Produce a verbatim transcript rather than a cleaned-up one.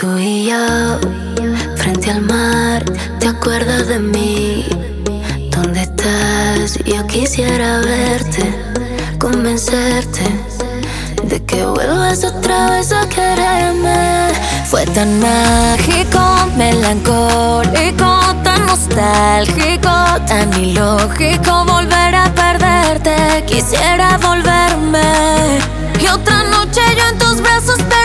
Tú y yo, frente al mar, ¿te acuerdas de mí? ¿Dónde estás? Yo quisiera verte, convencerte de que vuelvas otra vez a quererme. Fue tan mágico, melancólico, tan nostálgico, tan ilógico volver a perderte. Quisiera volverme y otra noche yo en tus brazos te